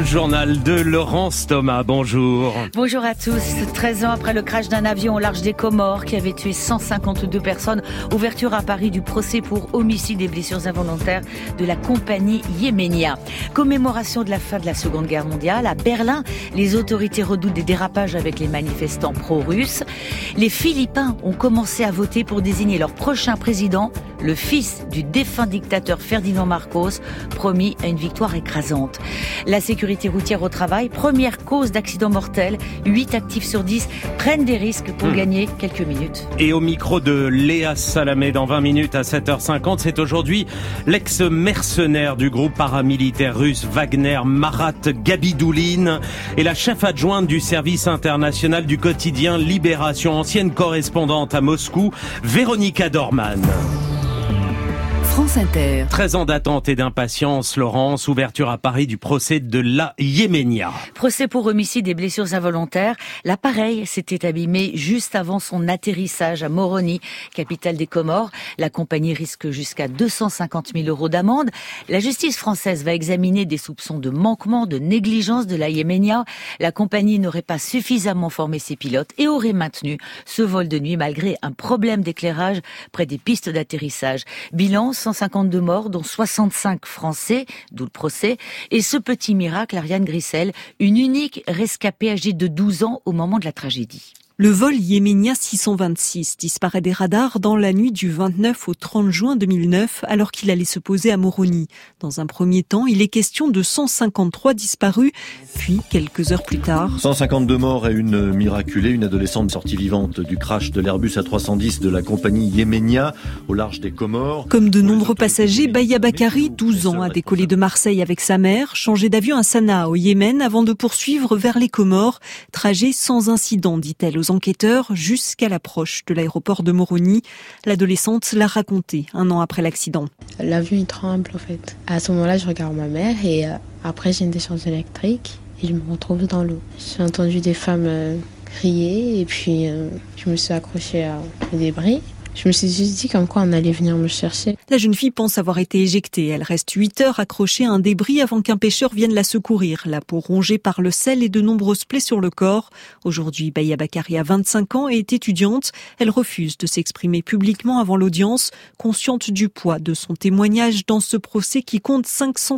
journal de Laurence Thomas, bonjour. Bonjour à tous. 13 ans après le crash d'un avion au large des Comores qui avait tué 152 personnes, ouverture à Paris du procès pour homicide et blessures involontaires de la compagnie Yemenia. Commémoration de la fin de la Seconde Guerre mondiale. À Berlin, les autorités redoutent des dérapages avec les manifestants pro-russes. Les Philippins ont commencé à voter pour désigner leur prochain président, le fils du défunt dictateur Ferdinand Marcos, promis à une victoire écrasante. La sécurité routière au travail, première cause d'accident mortel. 8 actifs sur 10 prennent des risques pour gagner quelques minutes. Et au micro de Léa Salamé dans 20 minutes à 7h50, c'est aujourd'hui l'ex-mercenaire du groupe paramilitaire russe Wagner, Marat Gabidouline, et la chef adjointe du service international du quotidien Libération, ancienne correspondante à Moscou, Véronica Dorman. France Inter. 13 ans d'attente et d'impatience, Laurence, ouverture à Paris du procès de la Yemenia. Procès pour homicide et blessures involontaires. L'appareil s'était abîmé juste avant son atterrissage à Moroni, capitale des Comores. La compagnie risque jusqu'à 250 000 € d'amende. La justice française va examiner des soupçons de manquement, de négligence de la Yemenia. La compagnie n'aurait pas suffisamment formé ses pilotes et aurait maintenu ce vol de nuit malgré un problème d'éclairage près des pistes d'atterrissage. Bilan, 152 morts, dont 65 Français, d'où le procès. Et ce petit miracle, Ariane Grissel, une unique rescapée âgée de 12 ans au moment de la tragédie. Le vol Yemenia 626 disparaît des radars dans la nuit du 29 au 30 juin 2009 alors qu'il allait se poser à Moroni. Dans un premier temps, il est question de 153 disparus, puis quelques heures plus tard... 152 morts et une miraculée, une adolescente sortie vivante du crash de l'Airbus A310 de la compagnie Yemenia au large des Comores. Comme de nombreux passagers, Baya Bakari, 12 ans, a décollé de Marseille avec sa mère, changé d'avion à Sanaa au Yémen avant de poursuivre vers les Comores. Trajet sans incident, dit-elle aux enquêteurs, jusqu'à l'approche de l'aéroport de Moroni. L'adolescente l'a raconté un an après l'accident. L'avion il tremble en fait. À ce moment-là, je regarde ma mère et après j'ai une décharge électrique et je me retrouve dans l'eau. J'ai entendu des femmes crier et puis je me suis accrochée à des débris. Je me suis juste dit comme quoi on allait venir me chercher. La jeune fille pense avoir été éjectée. Elle reste 8 heures accrochée à un débris avant qu'un pêcheur vienne la secourir. La peau rongée par le sel et de nombreuses plaies sur le corps. Aujourd'hui, Baya Bakari a 25 ans et est étudiante. Elle refuse de s'exprimer publiquement avant l'audience, consciente du poids de son témoignage dans ce procès qui compte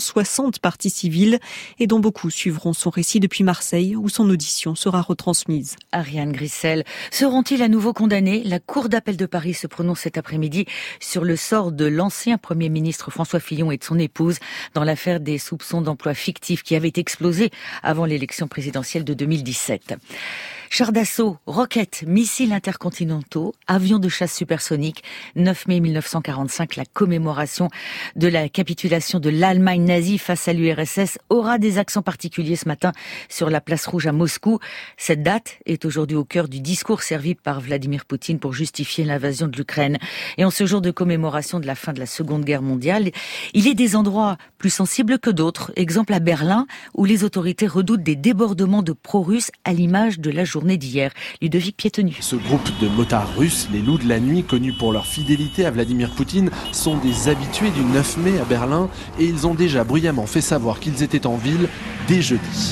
560 parties civiles et dont beaucoup suivront son récit depuis Marseille où son audition sera retransmise. Ariane Grissel, seront-ils à nouveau condamnés? La Cour d'appel de Paris se prononce cet après-midi sur le sort de l'ancien Premier ministre François Fillon et de son épouse dans l'affaire des soupçons d'emploi fictif qui avait explosé avant l'élection présidentielle de 2017. Chars d'assaut, roquettes, missiles intercontinentaux, avions de chasse supersoniques, 9 mai 1945, la commémoration de la capitulation de l'Allemagne nazie face à l'URSS aura des accents particuliers ce matin sur la place Rouge à Moscou. Cette date est aujourd'hui au cœur du discours servi par Vladimir Poutine pour justifier l'invasion de l'Ukraine. Et en ce jour de commémoration de la fin de la Seconde Guerre mondiale, il est des endroits plus sensibles que d'autres. Exemple à Berlin, où les autorités redoutent des débordements de pro-russes à l'image de la journée d'hier. Ludovic Piétenu. Ce groupe de motards russes, les loups de la nuit, connus pour leur fidélité à Vladimir Poutine, sont des habitués du 9 mai à Berlin et ils ont déjà bruyamment fait savoir qu'ils étaient en ville dès jeudi.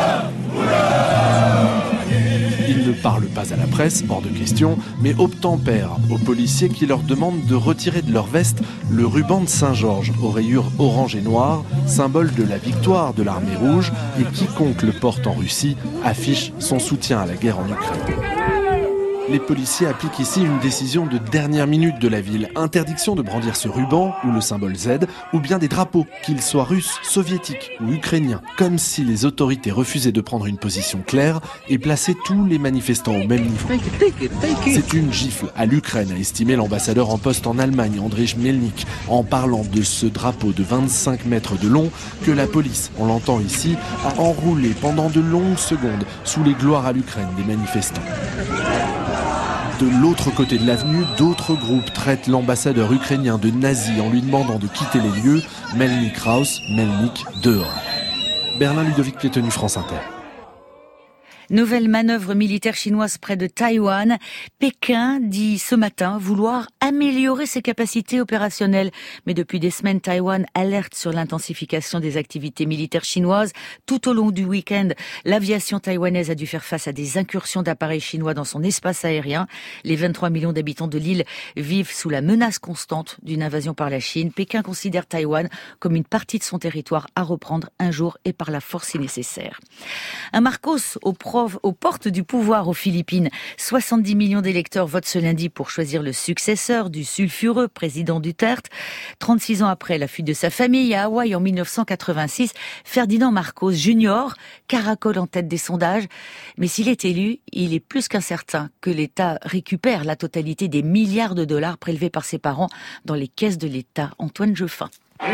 Ils ne parlent pas à la presse, hors de question, mais obtempèrent aux policiers qui leur demandent de retirer de leur veste le ruban de Saint-Georges aux rayures orange et noires, symbole de la victoire de l'armée rouge, et quiconque le porte en Russie affiche son soutien à la guerre en Ukraine. Les policiers appliquent ici une décision de dernière minute de la ville. Interdiction de brandir ce ruban, ou le symbole Z, ou bien des drapeaux, qu'ils soient russes, soviétiques ou ukrainiens. Comme si les autorités refusaient de prendre une position claire et plaçaient tous les manifestants au même niveau. C'est une gifle à l'Ukraine, a estimé l'ambassadeur en poste en Allemagne, André Melnik, en parlant de ce drapeau de 25 mètres de long que la police, on l'entend ici, a enroulé pendant de longues secondes sous les gloires à l'Ukraine des manifestants. De l'autre côté de l'avenue, d'autres groupes traitent l'ambassadeur ukrainien de nazi en lui demandant de quitter les lieux. Melnik raus, Melnik dehors. Berlin, Ludovic Piétenu, France Inter. Nouvelle manœuvre militaire chinoise près de Taïwan. Pékin dit ce matin vouloir améliorer ses capacités opérationnelles. Mais depuis des semaines, Taïwan alerte sur l'intensification des activités militaires chinoises. Tout au long du week-end, l'aviation taïwanaise a dû faire face à des incursions d'appareils chinois dans son espace aérien. Les 23 millions d'habitants de l'île vivent sous la menace constante d'une invasion par la Chine. Pékin considère Taïwan comme une partie de son territoire à reprendre un jour et par la force si nécessaire. Un Marcos aux portes du pouvoir aux Philippines. 70 millions d'électeurs votent ce lundi pour choisir le successeur du sulfureux président Duterte. 36 ans après la fuite de sa famille à Hawaï en 1986, Ferdinand Marcos Jr. caracole en tête des sondages. Mais s'il est élu, il est plus qu'incertain que l'État récupère la totalité des milliards de dollars prélevés par ses parents dans les caisses de l'État. Antoine Jeffin.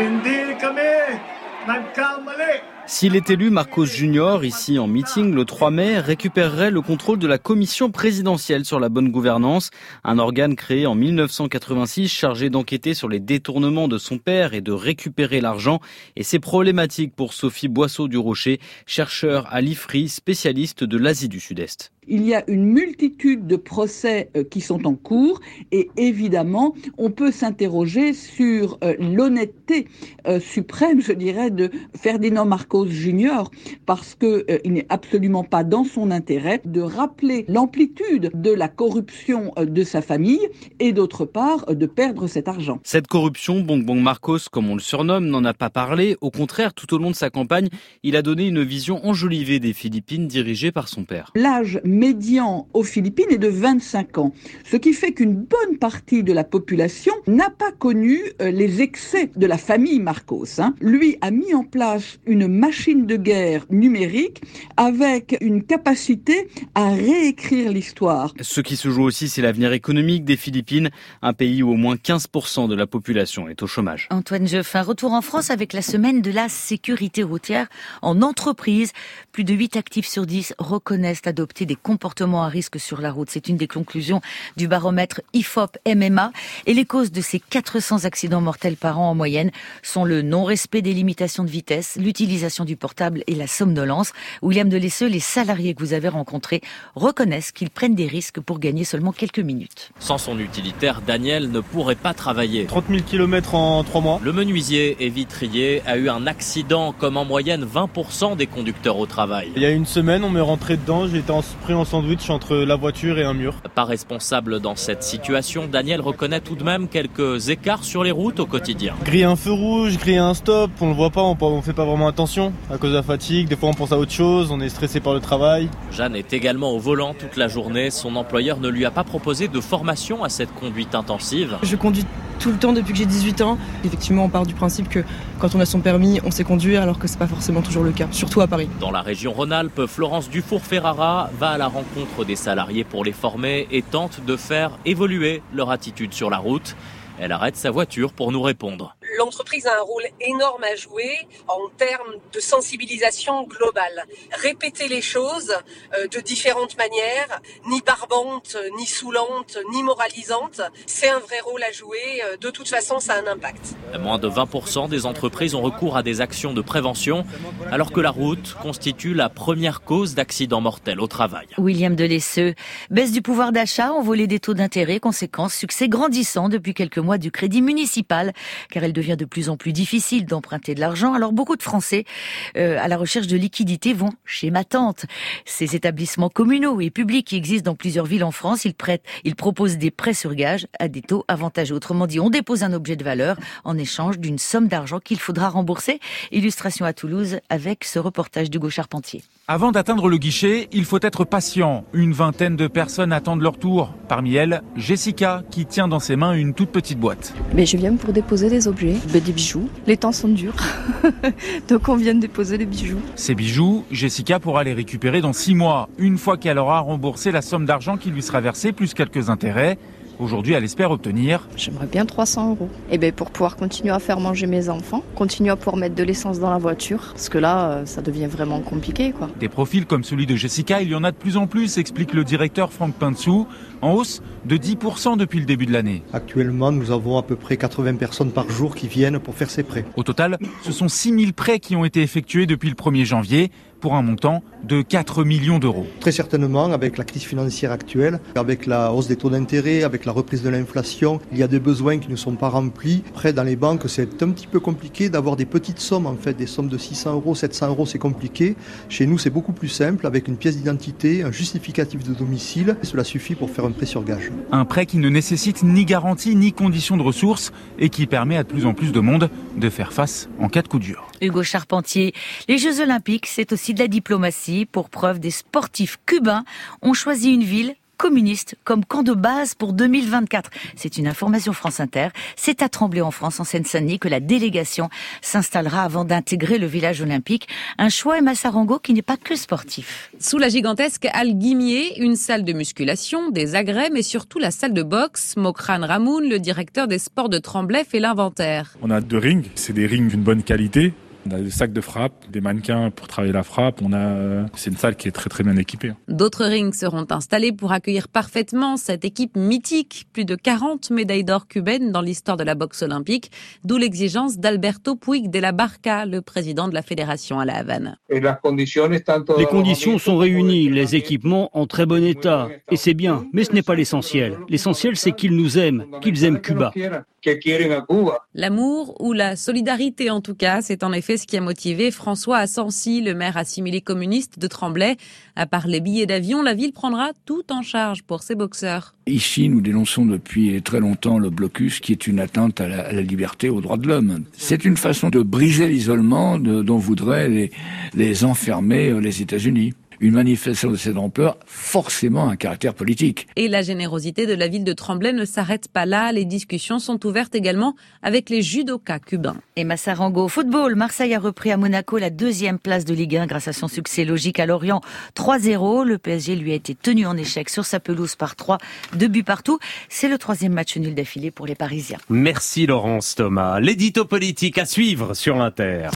S'il est élu, Marcos Jr., ici en meeting le 3 mai, récupérerait le contrôle de la commission présidentielle sur la bonne gouvernance, un organe créé en 1986 chargé d'enquêter sur les détournements de son père et de récupérer l'argent. Et c'est problématique pour Sophie Boisseau-Durocher, chercheure à l'IFRI, spécialiste de l'Asie du Sud-Est. Il y a une multitude de procès qui sont en cours et évidemment, on peut s'interroger sur l'honnêteté suprême, je dirais, de Ferdinand Marcos Jr. parce qu'il n'est absolument pas dans son intérêt de rappeler l'amplitude de la corruption de sa famille et d'autre part de perdre cet argent. Cette corruption, Bongbong Marcos, comme on le surnomme, n'en a pas parlé. Au contraire, tout au long de sa campagne, il a donné une vision enjolivée des Philippines dirigée par son père. L'âge médian aux Philippines est de 25 ans, ce qui fait qu'une bonne partie de la population n'a pas connu les excès de la famille Marcos. Lui a mis en place une machine de guerre numérique avec une capacité à réécrire l'histoire. Ce qui se joue aussi, c'est l'avenir économique des Philippines, un pays où au moins 15% de la population est au chômage. Antoine Jeffin, retour en France avec la semaine de la sécurité routière en entreprise. Plus de 8 actifs sur 10 reconnaissent adopter des comportements à risque sur la route. C'est une des conclusions du baromètre IFOP-MMA. Et les causes de ces 400 accidents mortels par an en moyenne sont le non-respect des limitations de vitesse, l'utilisation du portable et la somnolence. William Delesseux, les salariés que vous avez rencontrés reconnaissent qu'ils prennent des risques pour gagner seulement quelques minutes. Sans son utilitaire, Daniel ne pourrait pas travailler. 30 000 km en 3 mois. Le menuisier et vitrier a eu un accident comme en moyenne 20% des conducteurs au travail. Il y a une semaine, on m'est rentré dedans, j'ai été pris en sandwich entre la voiture et un mur. Pas responsable dans cette situation, Daniel reconnaît tout de même quelques écarts sur les routes au quotidien. Griller un feu rouge, griller un stop, on le voit pas, on fait pas vraiment attention à cause de la fatigue. Des fois on pense à autre chose, on est stressé par le travail. Jeanne est également au volant toute la journée. Son employeur ne lui a pas proposé de formation à cette conduite intensive. Je conduis tout le temps depuis que j'ai 18 ans. Effectivement, on part du principe que quand on a son permis, on sait conduire, alors que c'est pas forcément toujours le cas, surtout à Paris. Dans la région Rhône-Alpes, Florence Dufour-Ferrara va à la rencontre des salariés pour les former et tente de faire évoluer leur attitude sur la route. Elle arrête sa voiture pour nous répondre. L'entreprise a un rôle énorme à jouer en termes de sensibilisation globale. Répéter les choses de différentes manières, ni barbantes, ni saoulantes, ni moralisantes, c'est un vrai rôle à jouer. De toute façon, ça a un impact. Moins de 20% des entreprises ont recours à des actions de prévention, alors que la route constitue la première cause d'accidents mortels au travail. William Delesseux, baisse du pouvoir d'achat, envolée des taux d'intérêt, conséquence, succès grandissant depuis quelques mois du crédit municipal, car elle devient de plus en plus difficile d'emprunter de l'argent. Alors beaucoup de Français à la recherche de liquidités vont chez Ma Tante. Ces établissements communaux et publics qui existent dans plusieurs villes en France, ils proposent des prêts sur gage à des taux avantageux. Autrement dit, on dépose un objet de valeur en échange d'une somme d'argent qu'il faudra rembourser. Illustration à Toulouse avec ce reportage d'Hugo Charpentier. Avant d'atteindre le guichet, il faut être patient. Une vingtaine de personnes attendent leur tour. Parmi elles, Jessica, qui tient dans ses mains une toute petite boîte. Mais je viens pour déposer des objets, des bijoux. Les temps sont durs, donc on vient de déposer les bijoux. Ces bijoux, Jessica pourra les récupérer dans 6 mois, une fois qu'elle aura remboursé la somme d'argent qui lui sera versée, plus quelques intérêts. Aujourd'hui, elle espère obtenir... J'aimerais bien 300 €. Et bien pour pouvoir continuer à faire manger mes enfants, continuer à pouvoir mettre de l'essence dans la voiture, parce que là, ça devient vraiment compliqué, quoi. Des profils comme celui de Jessica, il y en a de plus en plus, explique le directeur Franck Pinsou, en hausse de 10% depuis le début de l'année. Actuellement, nous avons à peu près 80 personnes par jour qui viennent pour faire ces prêts. Au total, ce sont 6000 prêts qui ont été effectués depuis le 1er janvier pour un montant de 4 millions d'euros. Très certainement, avec la crise financière actuelle, avec la hausse des taux d'intérêt, avec la reprise de l'inflation, il y a des besoins qui ne sont pas remplis. Après, dans les banques, c'est un petit peu compliqué d'avoir des petites sommes, en fait, des sommes de 600 €, 700 €, c'est compliqué. Chez nous, c'est beaucoup plus simple, avec une pièce d'identité, un justificatif de domicile. Cela suffit pour faire un prêt sur gage. Un prêt qui ne nécessite ni garantie ni condition de ressources et qui permet à de plus en plus de monde de faire face en cas de coup dur. Hugo Charpentier, les Jeux Olympiques, c'est aussi de la diplomatie. Pour preuve, des sportifs cubains ont choisi une ville communiste comme camp de base pour 2024. C'est une information France Inter. C'est à Tremblay en France, en Seine-Saint-Denis, que la délégation s'installera avant d'intégrer le village olympique. Un choix, Emma Sarango, qui n'est pas que sportif. Sous la gigantesque halle Guimier, une salle de musculation, des agrès, mais surtout la salle de boxe. Mokran Ramoun, le directeur des sports de Tremblay, fait l'inventaire. On a 2 rings, c'est des rings d'une bonne qualité. On a des sacs de frappe, des mannequins pour travailler la frappe. C'est une salle qui est très très bien équipée. D'autres rings seront installés pour accueillir parfaitement cette équipe mythique. Plus de 40 médailles d'or cubaines dans l'histoire de la boxe olympique. D'où l'exigence d'Alberto Puig de la Barca, le président de la fédération à La Havane. Les conditions sont réunies, les équipements en très bon état. Et c'est bien, mais ce n'est pas l'essentiel. L'essentiel, c'est qu'ils nous aiment, qu'ils aiment Cuba. L'amour ou la solidarité en tout cas, c'est en effet ce qui a motivé François Assensi, le maire assimilé communiste de Tremblay. À part les billets d'avion, la ville prendra tout en charge pour ses boxeurs. Ici, nous dénonçons depuis très longtemps le blocus qui est une atteinte à la liberté, aux droits de l'homme. C'est une façon de briser l'isolement dont voudraient les enfermer les États-Unis. Une manifestation de cette ampleur, forcément un caractère politique. Et la générosité de la ville de Tremblay ne s'arrête pas là. Les discussions sont ouvertes également avec les judokas cubains. Et Massarango, football. Marseille a repris à Monaco la 2e place de Ligue 1 grâce à son succès logique à Lorient 3-0. Le PSG lui a été tenu en échec sur sa pelouse par 2 buts partout. C'est le 3e match nul d'affilée pour les Parisiens. Merci Laurence Thomas. L'édito politique à suivre sur Inter.